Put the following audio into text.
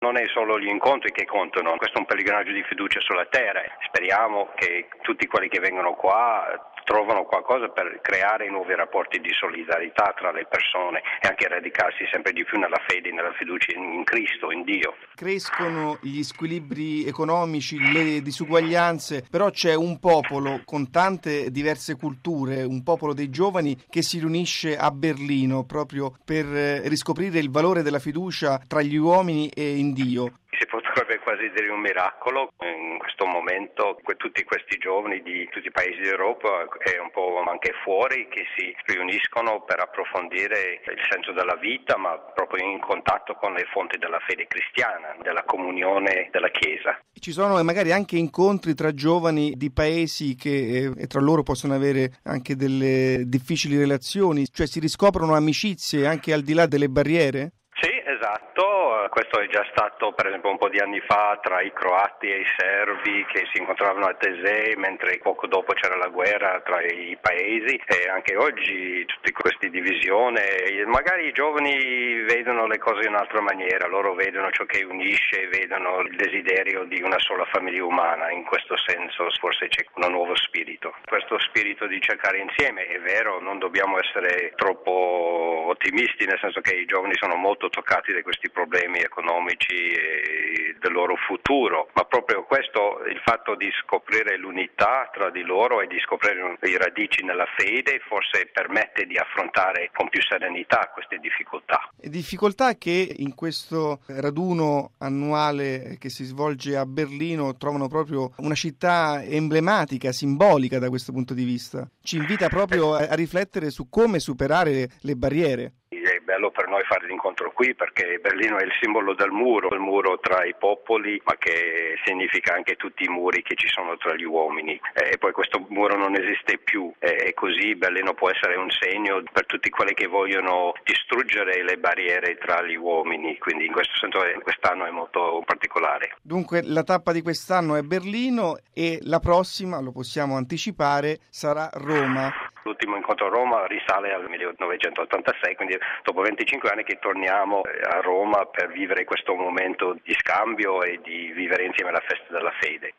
non è solo gli incontri che contano, questo è un pellegrinaggio di fiducia sulla terra. Speriamo che tutti quelli che vengono qua trovano qualcosa per creare nuovi rapporti di solidarietà tra le persone e anche radicarsi sempre di più nella fede e nella fiducia in Cristo, in Dio. Crescono gli squilibri economici, le disuguaglianze, però c'è un popolo con tante diverse culture, un popolo dei giovani che si riunisce a Berlino proprio per riscoprire il valore della fiducia tra gli uomini e in Dio. Si potrebbe quasi dire un miracolo in questo momento, tutti questi giovani di tutti i paesi d'Europa e un po' anche fuori che si riuniscono per approfondire il senso della vita, ma proprio in contatto con le fonti della fede cristiana, della comunione della Chiesa. Ci sono magari anche incontri tra giovani di paesi che tra loro possono avere anche delle difficili relazioni, cioè si riscoprono amicizie anche al di là delle barriere? Sì, esatto, questo è già stato per esempio un po' di anni fa tra i croati e i serbi che si incontravano a Tesei, mentre poco dopo c'era la guerra tra i paesi, e anche oggi tutte queste divisioni, magari i giovani vedono le cose in un'altra maniera, loro vedono ciò che unisce, vedono il desiderio di una sola famiglia umana, in questo senso forse c'è un nuovo spirito. Questo spirito di cercare insieme, è vero, non dobbiamo essere troppo ottimisti, nel senso che i giovani sono molto toccati da questi problemi economici e del loro futuro, ma proprio questo, il fatto di scoprire l'unità tra di loro e di scoprire i radici nella fede, forse permette di affrontare con più serenità queste difficoltà. Difficoltà che in questo raduno annuale che si svolge a Berlino trovano proprio una città emblematica, simbolica da questo punto di vista. Ci invita proprio a riflettere su come superare le barriere. È bello per noi fare l'incontro qui perché Berlino è il simbolo del il muro tra i popoli, ma che significa anche tutti i muri che ci sono tra gli uomini. E poi questo muro non esiste più, e così Berlino può essere un segno per tutti quelli che vogliono distruggere le barriere tra gli uomini, quindi in questo senso quest'anno è molto particolare. Dunque la tappa di quest'anno è Berlino e la prossima, lo possiamo anticipare, sarà Roma. L'ultimo incontro a Roma risale al 1986, quindi dopo 25 anni che torniamo a Roma per vivere questo momento di scambio e di vivere insieme la festa della fede.